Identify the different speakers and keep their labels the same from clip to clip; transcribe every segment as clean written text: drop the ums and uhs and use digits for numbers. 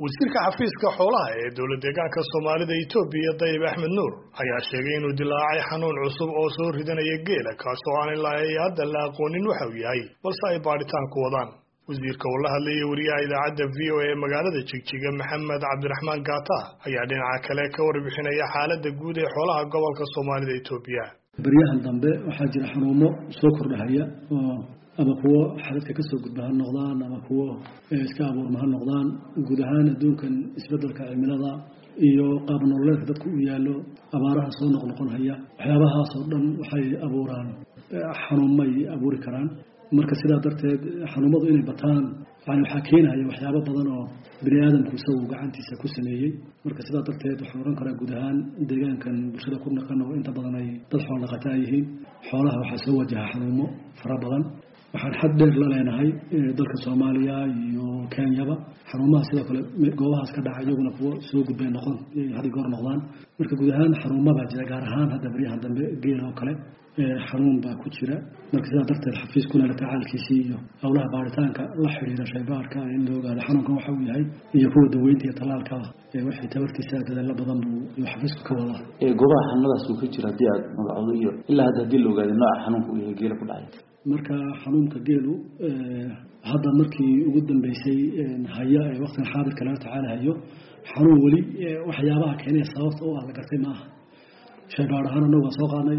Speaker 1: wasiirka xafiiska xoolaha ee dowlad deegaanka Soomaalida Itoobiya Dayib Axmed Nuur ayaa sheegay inuu dilaacay xanuun cusub oo soo ridanaya geela kaas oo aan ilaa hadda la aqoonin waxa uu yahay balse ay baaritaan ku wadaan. wasiirka oo la hadlayay wariyaha idaacadda VOA ee magaalada Jigjiga Maxamed Cabdiraxmaan Gaata ayaa dhinaca kale ka warbixinaya xaaladda guud ee xoolaha gobolka Soomaalida Itoobiya.
Speaker 2: baryahan dambe waxaa jira xanuuno soo kordhaya oo ama kuwa xaladka ka soo gudba ha noqdaan ama kuwa iska abuurma ha noqdaan guud ahaan adduunkan isbeddelka cimilada iyo qaab nololeedka dadku u yaalo abaaraha soo noqnoqonaya waxyaabahaas oo dhan waxay abuuraan xanuunmay abuuri karaan marka sidaa darteed xanuunadu inay bataan yani waxaa keenaya waxyaabo badan oo bini aadamku isagu gacantiisa ku sameeyey marka sidaa darteed waxaan oran karaa guud ahaan deegaankan bulshada ku dhaqan oo inta badan ay dad xoolo dhaqataa yihiin xoolaha waxaa soo wajaha xanuuno fara badan waxaan xad dheer la leenahay dalka Soomaaliya iyo Kenyaba xarumaha sidoo kale goobahaas ka dhacay iyaguna kuwa soo gudbay noqon hadii goor noqdaan marka guud ahaan xarumaha jira gaar ahaan hadda baryahan dambe geela oo kale xarun baa ku jira marka sidaa darteed xafiiskuna la tacaalkiisii iyo howlaha baaritaanka la xiriira shaybaarka in loo ogaado xanuunkan waxa uu yahay iyo kuwa daweynta iyo talaalka wixii tabartiisa dadaal badan buu xafiisku ka wadaa
Speaker 3: goobaha xanuunadaas uu ka jira hadii aad magacoodo iyo ilaa hadii la ogaado nooca xanuunka uu yahay geela ku dhacay
Speaker 2: marka xanuunka geelu hadda markii ugu dambeysay haya ee waqtigan xaadirka laga tacaalayo xanuun wali waxyaabaha keenay sababta oo la gartay maaha shaybaar ahaan annagu soo qaadnay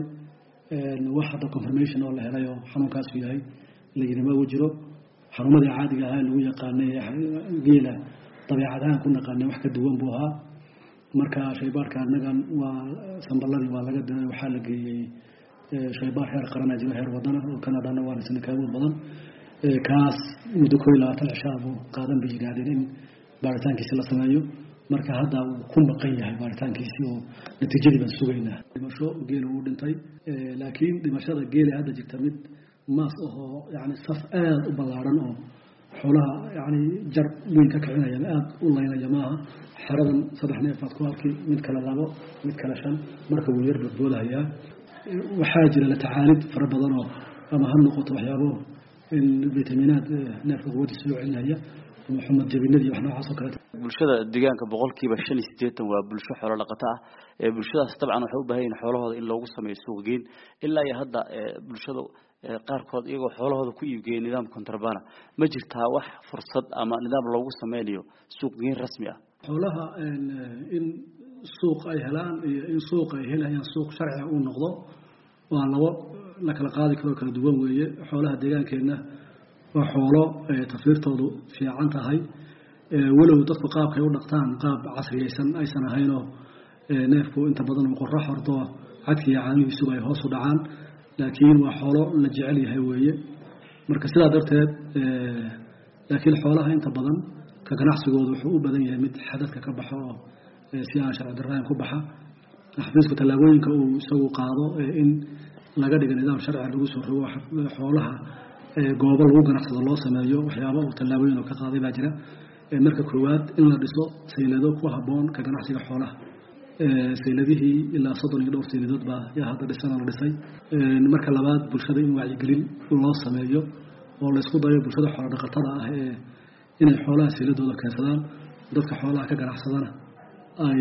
Speaker 2: wax hadda confirmation oo la helay oo xanuunkaas yahay la yiri ma jiro xanuunada caadiga ah lagu yaqaanay geela dabeecadahan ku naqaanay wax ka duwan buu ahaa marka shaybaarka annagan waa samballadii waa laga diray waxa la geeyay shaybaar heer qaran ah heer wadana oo Kanada waa isna ka badan kaas muddo 20 cishaabo qaadan bay yiraahdeen in baaritaankiisa la sameeyo marka hadda uu ku maqan yahay baaritaankiisa oo natiijadii baan sugaynaa dhimasho geelu uu dhintay laakiin dhimashada geela hadda jirta mid maas oo yani saf aad u ballaaran oo xoolaha yani jar weyn ka kicinaya aad u leeyahay maaha xaradan 3 neef ku halkii mid kala labo mid kala shan marka uu yar badboodaya waxaa jira la tacaalid fara badan oo ama ha noqoto waxyaabo in vitaminaad neefka quwadiisa soo celinaya Maxamed Jabinadi wax noocaas oo kale
Speaker 3: bulshada deegaanka 85% waa bulsho xoolo dhaqato ah bulshadaas tabcan waxay u baahan yihiin xoolahooda in loogu sameeyo suuq geyn ilaa iyo hadda bulshada qaarkood iyagoo xoolahooda ku iibgeeyay nidaam kontrabana ma jirtaa wax fursad ama nidaam loogu sameeyo suuq geyn rasmi ah
Speaker 2: xoolaha in suuq ay helaan iyo in suuq ay helayaan suuq sharci ah uu noqdo waa labo la kala qaadi karo kala duwan weeye xoolaha deegaankeena waa xoolo tafiirtoodu fiican tahay walow dadku qaabkay u dhaqtaan qaab casriyaysan aysan ahayn oo neefku inta badan uu qorrax horto cadki iyo caanihiisu ay hoos u dhacaan laakiin waa xoolo la jecel yahay weeye marka sidaa darteed laakiin xoolaha inta badan ka ganacsigoodu wuxuu u badan yahay mid xadadka ka baxo oo si aan sharci darreen ku baxa xafiiska talaabooyinka uu isagu qaado in laga dhigo nidaam sharci lagu soo rogo xoolaha goobo lagu ganacsado loo sameeyo waxyaabo uu talaabooyin oo ka qaaday baa jira marka koowaad in la dhiso saylado ku haboon ka ganacsiga xoolaha sayladihii ilaa 32 sayladood baa yaa hadda dhisan la dhisay marka labaad bulshada in wacyigelin loo sameeyo oo la isku dayo bulshada xoolo dhaqatada ah inay xoolaha sayladooda keensadaan dadka xoolaha ka ganacsadana ay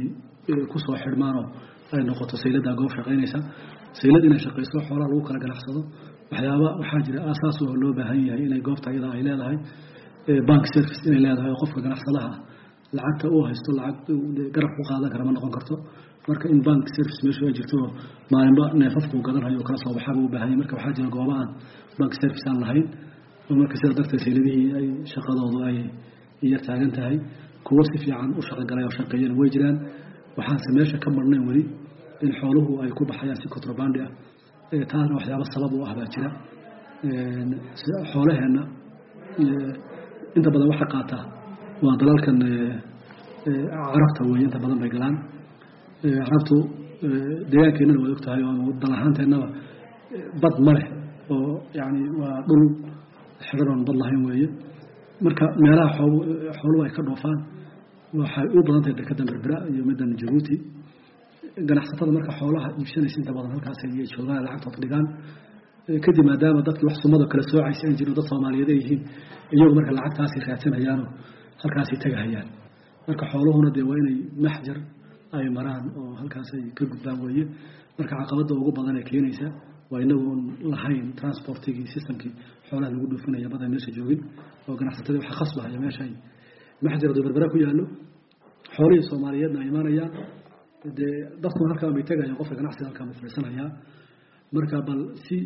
Speaker 2: ku soo xirmaan oo ay noqoto saylada goob shaqeynaysa saylad inay shaqeyso xoolaha lagu kala ganacsado waxaa jira asaas oo loo baahan yahay inay goobta iyada ay leedahay bank service inay leedahay qofka ganacsadaha lacagta uu haysto lacag garab ku qaadan kara ma noqon karto marka in bank service meesha ay jirto maalinba neefafku gadanayo kala soo baxaa uu baahan yahay marka waxaa jira goobaha bank service aan lahayn marka sida darteed sayladihii ay shaqadoodu ay yar taagan tahay kuwa si fiican u shaqagalay oo shaqeeyana way jiraan waxaan meesha ka marnay wali in xooluhu ay ku baxayaan si contraband ah taana waxyaabo sabab u ah baa jira xoolaheena inta badan waxa qaata waa dalalkan carabta way inta badan bay galaan carabtu deegaankeena way ogtahay oo dalahaanteennaba bad ma leh oo yani waa dhul xiran bad lahayn weeye marka meelaha xooluhu ay ka dhoofaan waxay u badan tahay dekedan Berbera iyo midan Djibouti ganacsatada marka xoolaha iibsanaysa inta badan halkaas ay joogaan lacagtooda dhigaan kadib maadaama dadkii wax sumada kala soocaysan jiro dad Soomaaliyeed ay yihiin iyagu marka lacagtaasi raadsanayaan halkaas ay tagayaan marka xooluhuna dee waa inay maxjar ay maraan oo halkaas ay ka gudbaan weeye marka caqabada ugu badan ee keenaysa waa inagu lahayn transportigii systemkii xoolaha lagu dhoofinaya badan meesha joogin oo ganacsatada waxa khasbaya meesha ay maxjar berbera ku yaalo xoolihii Soomaaliyeedna ay imaanayaan dee dadku halka ay tagayaan qofka ganacsiga halka ma fariisanaya marka bal si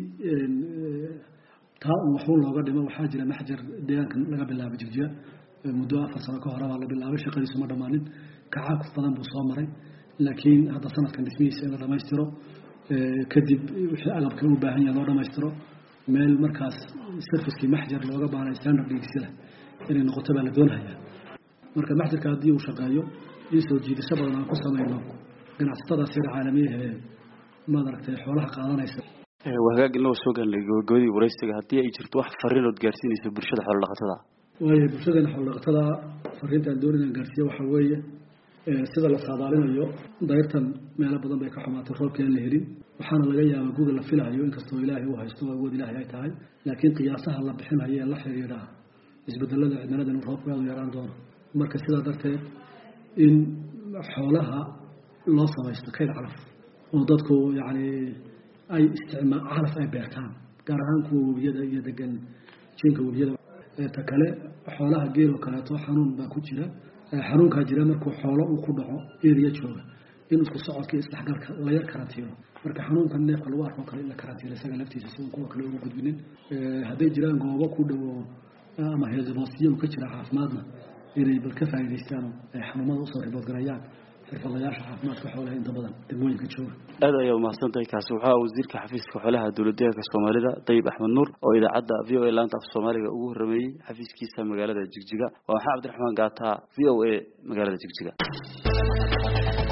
Speaker 2: taa wuxuu looga dhimo waxaa jira maxjar deegaanka laga bilaabo Jigjiga muddo 4 sano ka hor la bilaabay shaqadiisu ma dhamaanin kacaaq badan buu soo maray laakiin hadda sanadkan dhismihiisa la dhameystiro kadib wixii agabka u baahan yahay loo dhameystiro meel markaas serviceki maxjar looga baahnay standard digsiga inay noqoto baa la doonayaa marka maxjarka hadii uu shaqeeyo in soo jiidasho badan aan ku sameeyno ganacsatada sida caalamiga ah ma aragtay xoolaha qaadanaysa
Speaker 3: wahagaag loo soo galay go'goodii wareysiga hadii ay jirto wax fariinood gaarsiinayso bulshada xoolo dhaqatada
Speaker 2: way bulshada xoolo dhaqatada fariinta doonayaan gaarsiiyo waxa weeye sida la saadaalinayo dayrtan meel badan bay ka xumaatay roobka aan la helin waxaana laga yaabaa guud la filayo in kastoo Ilaahay uu haysto awood Ilaahay ay tahay laakiin qiyaasaha la bixinayo la xiriira isbedelada cimilada inuu roobku aad u yaraan doono marka sidaa darteed in xoolaha loo samaysto kayd calaf oo dadku yaani ay isticmaal calaf ay beertaan gaar ahaan kuwa wabiyada iyo degan jinka wabiyada ta kale xoolaha geelo kale to xanuun baa ku jira xanuunka jira markuu xoolo uu ku dhaco area jooga in isku socodka isdhexgalka la yar karantiyo marka xanuunka neefka lagu arko kale la karantiyo isaga laftiisa si uu kale ugu gudbinin haday jiraan goobo ku dhaw ama heesoosiyo ka jira caafimaadna inay bal ka faa'iideystaan ay xanuunada soo ribood garayaan xirfadlayaasha caafimaadka xoolaha inta badan degmooyinka jooga
Speaker 3: aad ayuu mahadsantahay kaasi waxa wasiirka xafiiska xoolaha dawladda Soomaalida Tayyib Axmed Nuur oo idaacada VOA laanta af Soomaaliga ugu horeeyay xafiiskiisa magaalada Jigjiga waa Cabdiraxmaan Gaata VOA magaalada Jigjiga